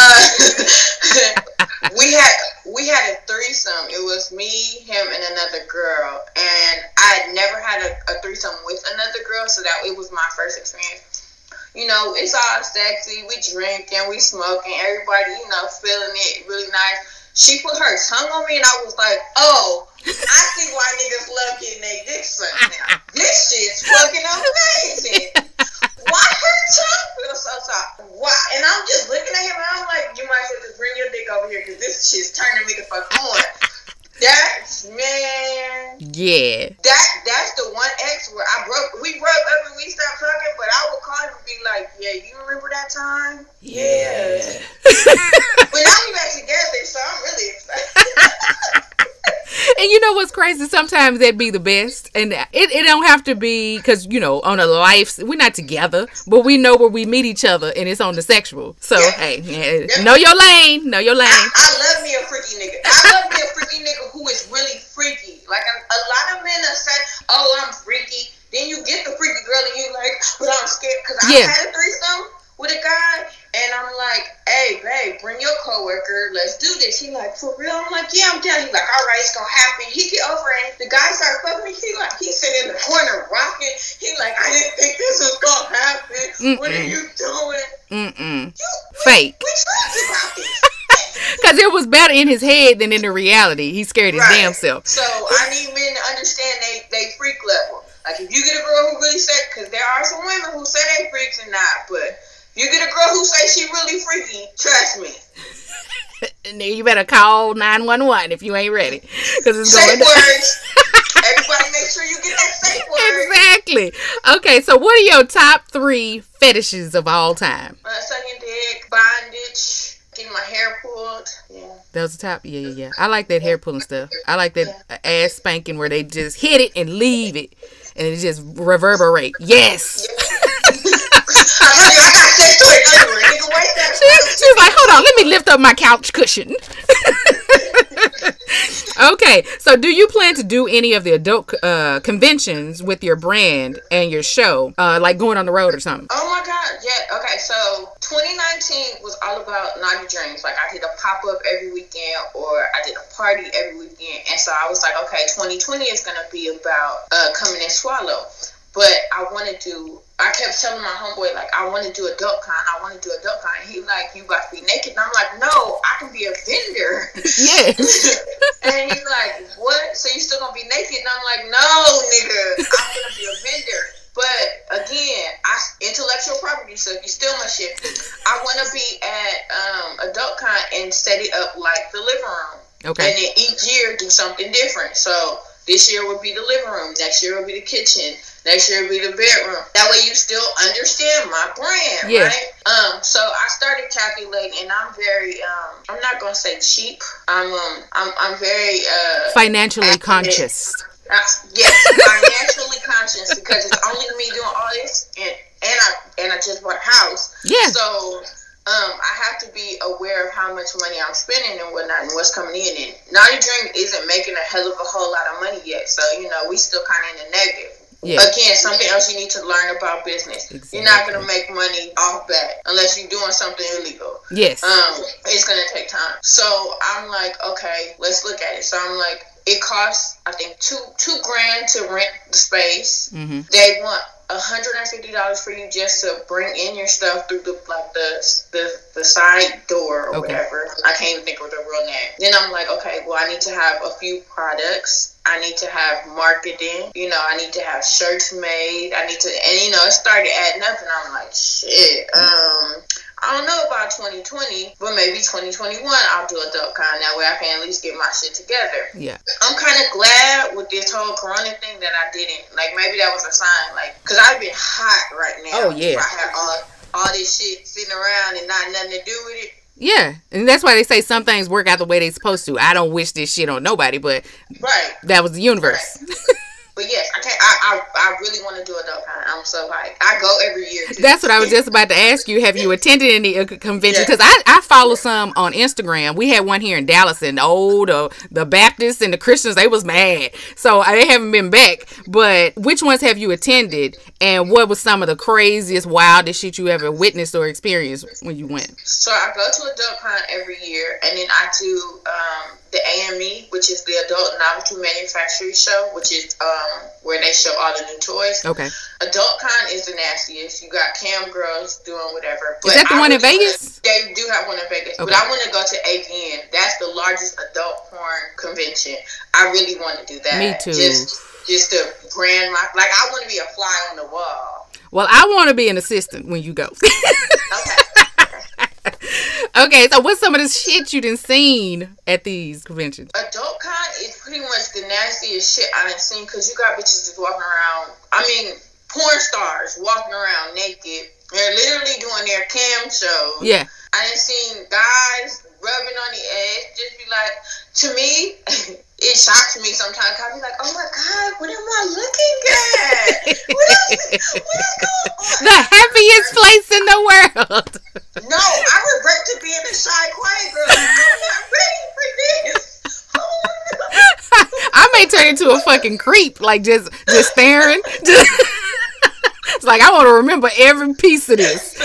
Uh, we had we had a threesome. It was me, him, and another girl. And I had never had a, a threesome with another girl, so that it was my first experience. You know, it's all sexy. We drinking, we smoking, everybody, you know, feeling it really nice. She put her tongue on me, and I was like, oh, I see why niggas love getting their dick sucked now. This shit's fucking amazing. Why her tongue feels so soft? Why? And I'm just looking at him, and I'm like, you might as well just bring your dick over here, because this shit's turning me the fuck on. That's, man. Yeah. That that's the one ex where I broke. We broke up and we stopped talking, but I would call him and be like, "Yeah, you remember that time? Yeah." But now we back together, so I'm really excited. And you know what's crazy? Sometimes that'd be the best. And it, it don't have to be, because, you know, on a life, we're not together, but we know where we meet each other, and it's on the sexual. So, Yeah. hey, yeah, Yeah. know your lane. Know your lane. I, I love me a freaky nigga. I love me a freaky nigga who is really freaky. Like a, a lot of men are saying, "Oh, I'm freaky." Then you get the freaky girl, and you like, "But I'm scared," because I Yeah. had a threesome with a guy, and I'm like, "Hey, babe, bring your coworker. Let's do this." He like, "For real?" I'm like, "Yeah, I'm down." He like, "All right, it's gonna happen." He get over and the guy started fucking me. He like, he sitting in the corner rocking. He like, "I didn't think this was gonna happen. Mm-mm. What are you doing?" Mm-mm. You we, Fake. We talked about this. Because it was better in his head than in the reality. He scared his Right. damn self. So I need men to understand they they freak level. Like if you get a girl who really say, because there are some women who say they freaks and not, but if you get a girl who say she really freaky, trust me. And then you better call nine one one if you ain't ready. Because it's Safe going down. words. Every gotta make sure you get that safe word. Exactly. Okay, so what are your top three fetishes of all time? Uh, sucking dick, bondage, getting my hair pulled. Yeah. That was the top? Yeah, yeah, yeah. I like that hair pulling stuff. I like that uh, ass spanking where they just hit it and leave it. And it just reverberate. Yes! I got sex toy underwear. Nigga, wait that. She, she was like, hold on, let me lift up my couch cushion. Okay, so do you plan to do any of the adult uh, conventions with your brand and your show? Uh, like going on the road or something? Oh my God, yeah. Okay, so twenty nineteen was all about naughty dreams. Like I did a pop-up every weekend or I did a party every weekend. And so I was like, okay, twenty twenty is going to be about uh, Coming and Swallow. But I want to do, I kept telling my homeboy, like, I want to do adult con. I want to do adult con. He like, you got to be naked. And I'm like, no, I can be a vendor. Yeah. And he's like, what? So you still going to be naked? And I'm like, no, nigga, I'm going to be a vendor. But again, I intellectual property, so you steal my shit. I want to be at um, adult con and set it up like the living room. Okay. And then each year do something different. So this year will be the living room. Next year will be the kitchen. Next year will be the bedroom. That way you still understand my brand, yeah. right? Um, so I started calculating, and I'm very, um, I'm not gonna say cheap. I'm, um, I'm, I'm very uh, financially accurate. conscious. Uh, yes, financially conscious because it's only me doing all this, and and I and I just bought a house. Yeah. So. Um, I have to be aware of how much money I'm spending and whatnot and what's coming in. And Naughty Dream isn't making a hell of a whole lot of money yet. So, you know, we still kind of in the negative. Yeah. Again, something else you need to learn about business. Exactly. You're not going to make money off bat unless you're doing something illegal. Yes. Um, it's going to take time. So I'm like, okay, let's look at it. So I'm like, it costs, I think, two two grand to rent the space. Mm-hmm. They want one hundred fifty dollars for you just to bring in your stuff through the like the the, the side door or okay. whatever. I can't even think of the real name. Then I'm like, okay, well, I need to have a few products. I need to have marketing. You know, I need to have shirts made. I need to, and you know, it started adding up, and I'm like, shit. Um, I don't know about twenty twenty, but maybe twenty twenty-one I'll do adult con. That way I can at least get my shit together. Yeah. I'm kind of glad with this whole corona thing that I didn't. Like, maybe that was a sign. Like, because I've been hot right now. Oh, yeah. I have all, all this shit sitting around and not nothing to do with it. Yeah, and that's why they say some things work out the way they're supposed to. I don't wish this shit on nobody, but right. that was the universe. Right. But yes, I can't. I, I I really want to do adult con. I'm so like I go every year. Too. That's what I was just about to ask you. Have you attended any uh, convention? Because I, I follow some on Instagram. We had one here in Dallas, and oh, the the Baptists and the Christians, they was mad. So I they haven't been back. But which ones have you attended? And what was some of the craziest, wildest shit you ever witnessed or experienced when you went? So I go to adult con every year, and then I do um, the A M E, which is the Adult Novelty Manufacturing Show, which is um, where they show all the new toys. Okay. Adult con is the nastiest. You got cam girls doing whatever. But is that the I one in Vegas? Wanna, they do have one in Vegas, okay. But I want to go to A V N. That's the largest adult porn convention. I really want to do that. Me too. Just, just to brand my like. I want to be a fly on the wall. Well, I want to be an assistant when you go. Okay. Okay, so what's some of the shit you done seen at these conventions? Adult con is pretty much the nastiest shit I done seen because you got bitches just walking around. I mean, porn stars walking around naked. They're literally doing their cam shows. Yeah. I done seen guys rubbing on the edge. Just be like, to me, it shocks me sometimes. I'll be like, oh my God, what am I looking at? What is, what is going on? The happiest place in the world. No, I revert to being a shy, quiet girl. I'm not ready for this. Oh no. I may turn into a fucking creep, like just just staring. Just, it's like I want to remember every piece of this.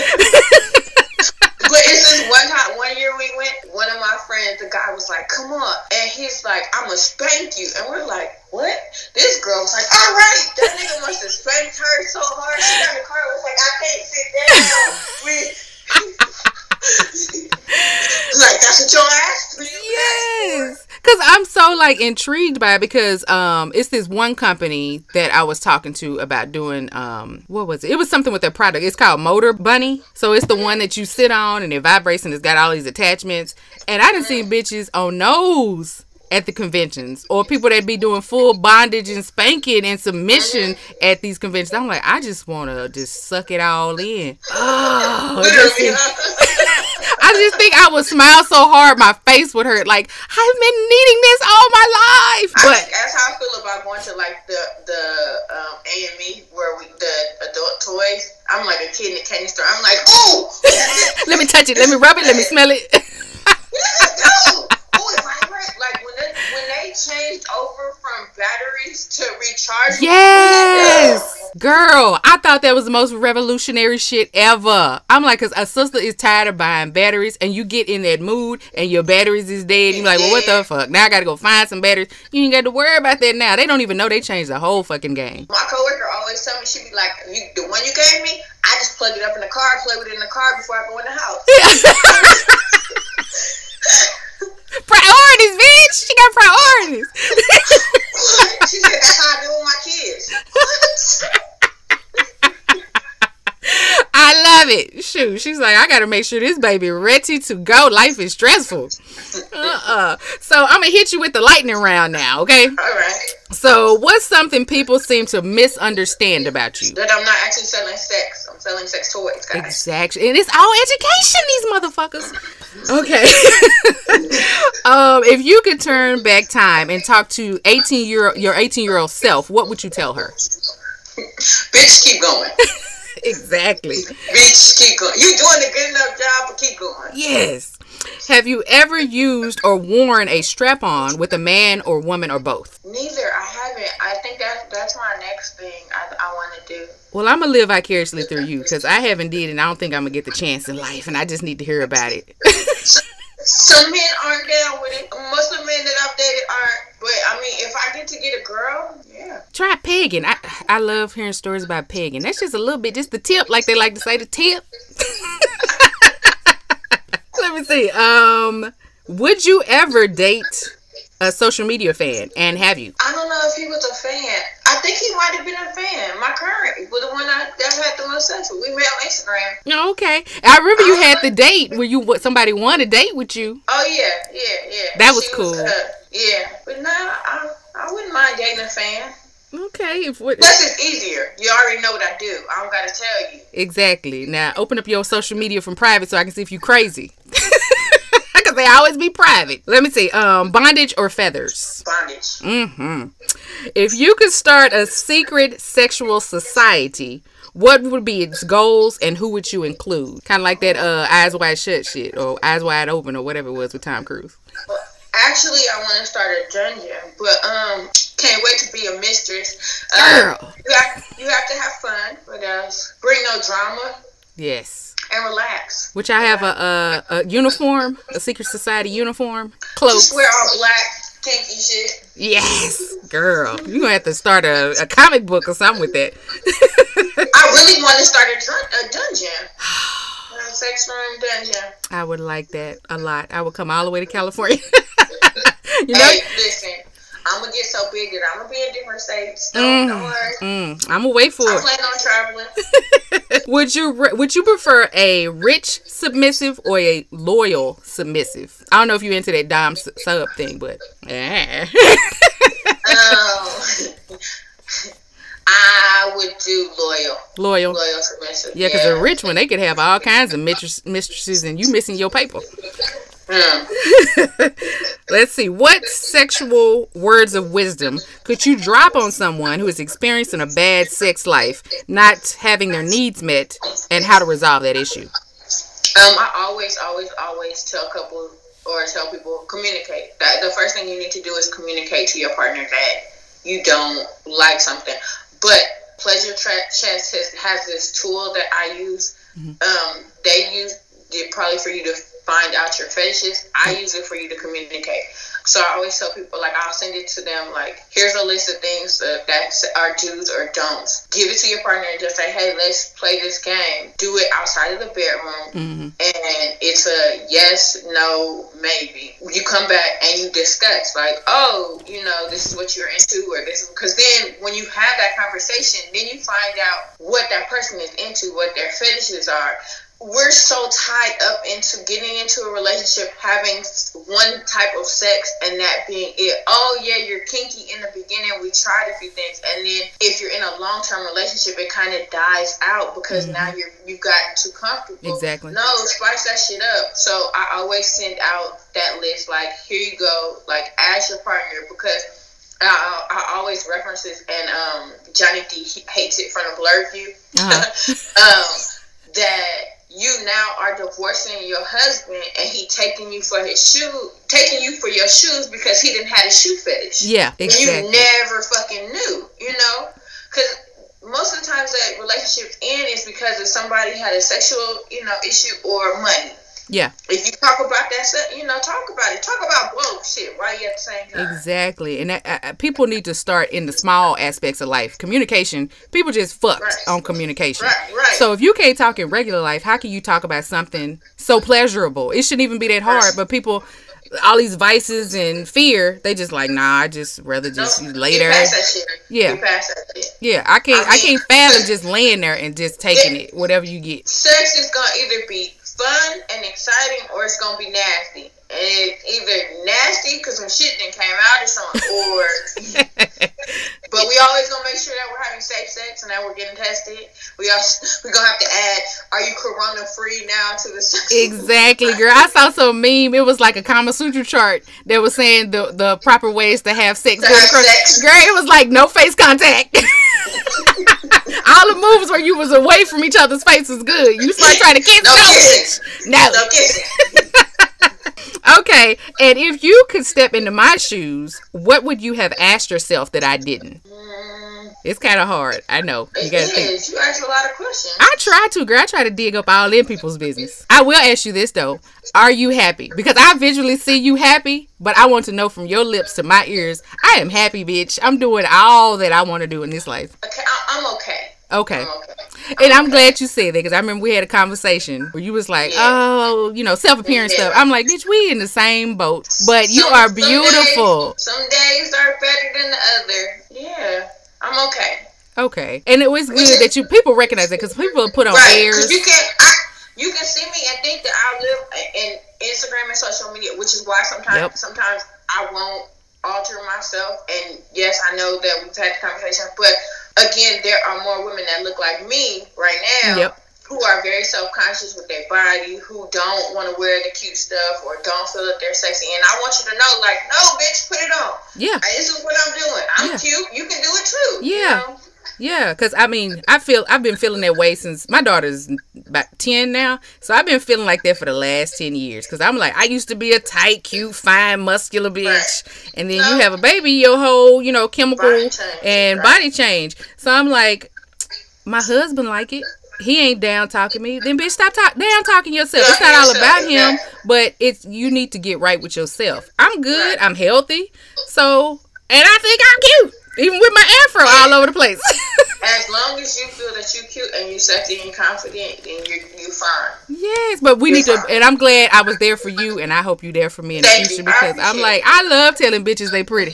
But it's just one time, one year we went, one of my friends, the guy was like, come on. And he's like, I'm going to spank you. And we're like, what? This girl was like, all right. That nigga must have spanked her so hard. She got in the car and was like, I can't sit down. We... like, that's what your ass for you? Yes. Because I'm so, like, intrigued by it because um, it's this one company that I was talking to about doing, um, what was it? It was something with their product. It's called Motor Bunny. So it's the one that you sit on and it vibrates and it's got all these attachments. And I done seen bitches on those at the conventions, or people that be doing full bondage and spanking and submission at these conventions. I'm like, I just want to just suck it all in. Oh, Literally. I just think I would smile so hard my face would hurt. Like, I've been needing this all my life. I But think that's how I feel about going to like the the um, A M E where we the adult toys. I'm like a kid in a candy store. I'm like, oh, let me touch it. Let me rub it. Let me smell it. no, oh, it vibrates. Like when they when they changed over from batteries to recharge. Yes. Girl, I thought that was the most revolutionary shit ever. I'm like, because a sister is tired of buying batteries, and you get in that mood, and your batteries is dead. You're like, well, what the fuck? Now I got to go find some batteries. You ain't got to worry about that now. They don't even know they changed the whole fucking game. My coworker always tell me, she be like, you, the one you gave me, I just plug it up in the car, play with it in the car before I go in the house. Priorities, bitch. She got priorities. She said, that's how I do with my kids. What? I love it. Shoot, she's like, I gotta make sure this baby ready to go. Life is stressful. Uh-uh. So I'm gonna hit you with the lightning round now, okay? All right. So what's something people seem to misunderstand about you? That I'm not actually selling sex. I'm selling sex toys, guys. Exactly. And it's all education, these motherfuckers. Okay. um, if you could turn back time and talk to eighteen year your eighteen year old self, what would you tell her? Bitch, keep going. Exactly. Bitch, keep going. You doing a good enough job, but keep going. Yes. Have you ever used or worn a strap-on with a man or woman or both? Neither. I haven't. I think that that's my next thing I, I want to do. Well, I'm going to live vicariously through you because I haven't did and I don't think I'm going to get the chance in life, and I just need to hear about it. Some men aren't down with it. Most of the men that I've dated aren't. But, I mean, if I get to get a girl, yeah. Try pegging. I, I love hearing stories about pegging. That's just a little bit, just the tip, like they like to say, the tip. Let me see. Um, would you ever date a social media fan, and have you? I don't know if he was a fan. I think he might have been a fan. My current was the one I that had the most sex with. We met on Instagram. Oh, okay. I remember you had the date where you what somebody wanted to date with you. Oh yeah, yeah, yeah. That was She cool. uh, yeah, but nah, I I wouldn't mind dating a fan. Okay. If what? Plus, it's easier. You already know what I do. I don't gotta tell you. Exactly. Now open up your social media from private so I can see if you crazy. Because they always be private. Let me see. Um, bondage or feathers? Bondage. Mm-hmm. If you could start a secret sexual society, what would be its goals and who would you include? Kind of like that uh, Eyes Wide Shut shit or Eyes Wide Open or whatever it was with Tom Cruise. Well, actually, I want to start a dungeon, but um, can't wait to be a mistress. Uh, Girl. You have, you have to have fun. What else? Bring no drama Yes. and relax. Which I have a, a, a uniform, a secret society uniform, cloak. Just wear all black, kinky shit. Yes, girl. You're going to have to start a, a comic book or something with that. I really want to start a, dun- a dungeon. A sex room dungeon. I would like that a lot. I would come all the way to California. You know? Hey, listen. I'm going to get so big that I'm going to be in different states. Don't, Mm, don't worry. mm, I'm gonna wait for I'm it. planning on traveling. Would you re- would you prefer a rich submissive or a loyal submissive? I don't know if you're into that dom s- sub thing, but eh. um, I would do loyal. loyal. Loyal submissive. Yeah, because a rich one, they could have all kinds of mistress- mistresses, and you missing your paper. Mm. Let's see. What sexual words of wisdom could you drop on someone who is experiencing a bad sex life, not having their needs met, and how to resolve that issue? Um, I always, always, always tell couple or tell people communicate. That the first thing you need to do is communicate to your partner that you don't like something. But Pleasure Tra- Chest has, has this tool that I use. Mm-hmm. Um, they use it probably for you to find out your fetishes. I use it for you to communicate. So I always tell people, like, I'll send it to them, like, here's a list of things that, that are do's or don'ts. Give it to your partner and just say, hey, let's play this game. Do it outside of the bedroom. Mm-hmm. And it's a yes, no, maybe. You come back and you discuss, like, oh, you know, this is what you're into, or this is, because then when you have that conversation, then you find out what that person is into, what their fetishes are. we're so tied up into getting into a relationship, having one type of sex, and that being it. Oh yeah, you're kinky in the beginning. We tried a few things, and then if you're in a long-term relationship, it kind of dies out because mm-hmm. now you're you've gotten too comfortable. Exactly. No, spice that shit up. So I always send out that list. Like, here you go. Like, ask your partner, because I, I always reference this, and um, Johnny D he hates it from the blurred view. Uh-huh. um, that. You now are divorcing your husband, and he taking you for his shoe, taking you for your shoes because he didn't have a shoe fetish. Yeah, exactly. And you never fucking knew, you know? Because most of the times that relationships end is because if somebody had a sexual, you know, issue or money. Yeah. If you talk about that, you know, talk about it. Talk about both shit while you at the same time. Exactly. And that, uh, people need to start in the small aspects of life. Communication. People just fucked right. on communication. Right, right. So if you can't talk in regular life, how can you talk about something so pleasurable? It shouldn't even be that hard. Right. But people, all these vices and fear, they just like, nah, I just rather just nope. lay there. You pass that shit. Yeah. You pass that shit. Yeah, I can't. I, I, can't mean, fathom just laying there and just taking it, whatever you get. Sex is gonna either be fun and exciting, or it's gonna be nasty. And it's either nasty because some shit then came out or something, or but we always gonna make sure that we're having safe sex and that we're getting tested. We also we gonna have to add, are you corona free now to the sex? Exactly, girl. I saw some meme. It was like a Kama Sutra chart that was saying the the proper ways to have sex. To have sex. Girl, it was like no face contact. All the moves where you was away from each other's face was good. You start trying to kiss. No, no kissing. No. No kissing. Okay, and if you could step into my shoes, what would you have asked yourself that I didn't? Mm, it's kind of hard. I know. You it gotta is. think. You ask a lot of questions. I try to, girl. I try to dig up all in people's business. I will ask you this, though. Are you happy? Because I visually see you happy, but I want to know from your lips to my ears, I am happy, bitch. I'm doing all that I want to do in this life. Okay, I, I'm okay. Okay. I'm okay. And I'm glad you said that, because I remember we had a conversation where you was like, yeah. oh, you know, self-appearance yeah. stuff. I'm like, bitch, we in the same boat, but you some, are beautiful. Some days, some days are better than the other. Yeah, I'm okay. Okay. And it was good is, that you, people recognize it, because people put on right, airs. You can, I, you can see me and think that I live in Instagram and social media, which is why sometimes, yep. sometimes I won't alter myself. And yes, I know that we've had the conversation, but again, there are more women that look like me right now yep. who are very self-conscious with their body, who don't want to wear the cute stuff or don't feel that they're sexy. And I want you to know, like, no, bitch, put it on. Yeah. This is what I'm doing. I'm yeah. cute. You can do it too. Yeah. You know? Yeah, because, I mean, I feel, I've been feeling that way since my daughter's about ten now. So I've been feeling like that for the last ten years. Because I'm like, I used to be a tight, cute, fine, muscular bitch. Right. And then no. you have a baby, your whole, you know, chemical body and right. body change. So I'm like, my husband like it. He ain't down talking me. Then bitch, stop talk down talking yourself. It's not all about him, but it's, you need to get right with yourself. I'm good. Right. I'm healthy. So, and I think I'm cute. Even with my afro all over the place. As long as you feel that you're cute and you're sexy and confident, then you're, you're fine. Yes, but we you're need fine. to, and I'm glad I was there for you, and I hope you're there for me in Thank the future, you. because I'm like, I love telling bitches they pretty.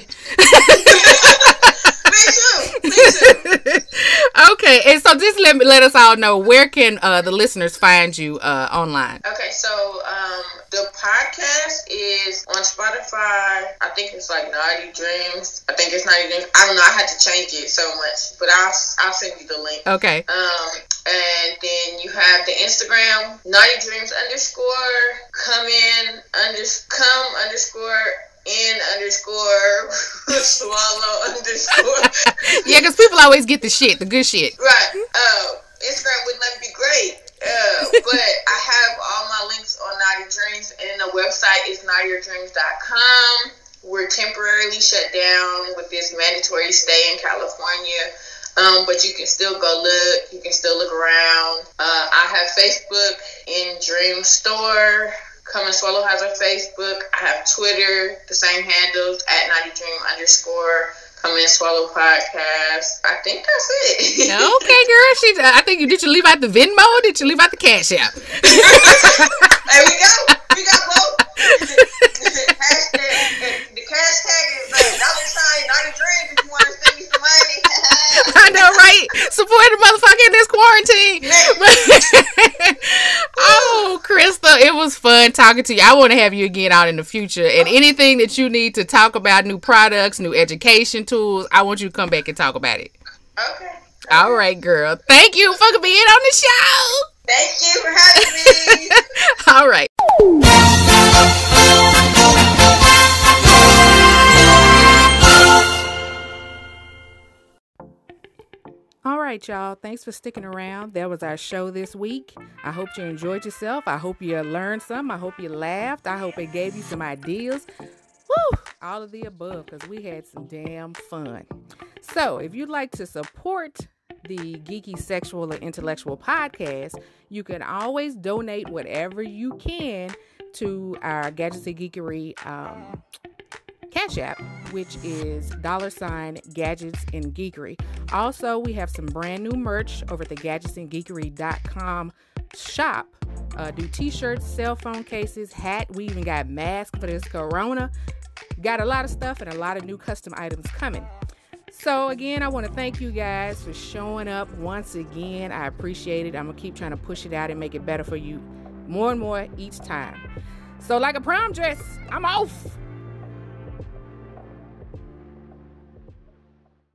Me too. Me too. Okay, and so just let me let us all know, where can uh, the listeners find you uh, online? Okay, so um, the podcast is on Spotify. I think it's like Naughty Dreams. I think it's Naughty Dreams. I don't know. I had to change it so much, but I'll I'll send you the link. Okay. Um, and then you have the Instagram Naughty Dreams underscore come in under come underscore in underscore swallow underscore. Yeah, because people always get the shit, the good shit. Right. Uh, Instagram would let me be great. Uh, but I have all my links on Naughty Dreams, and the website is naughty dreams dot com. We're temporarily shut down with this mandatory stay in California. Um, but you can still go look. You can still look around. Uh, I have Facebook in Dream Store. Come and Swallow has a Facebook. I have Twitter, the same handles, at Naughty Dream underscore Come and Swallow podcast. I think that's it. Okay, girl. She, uh, I think you did. You leave out the Venmo? Or did you leave out the Cash App? There we go. We got both. Hashtag, the cash tag is uh, dollar sign Naughty Dreams if you want to send me some money. I know, right? Support the motherfucker in this quarantine. fun talking to you. I want to have you again out in the future. And anything that you need to talk about, new products, new education tools, I want you to come back and talk about it. Okay. All right, girl. Thank you for being on the show. Thank you for having me. All right. All right, y'all. Thanks for sticking around. That was our show this week. I hope you enjoyed yourself. I hope you learned some. I hope you laughed. I hope it gave you some ideas. Woo! All of the above, because we had some damn fun. So if you'd like to support the Geeky Sexual and Intellectual podcast, you can always donate whatever you can to our Gadgets and Geekery um, Cash App, which is dollar sign Gadgets and Geekery. Also, we have some brand new merch over at the gadgets and geekery dot com shop. Uh, do t-shirts, cell phone cases, hat. We even got masks for this corona. Got a lot of stuff and a lot of new custom items coming. So again, I want to thank you guys for showing up once again. I appreciate it. I'm going to keep trying to push it out and make it better for you more and more each time. So like a prom dress, I'm off.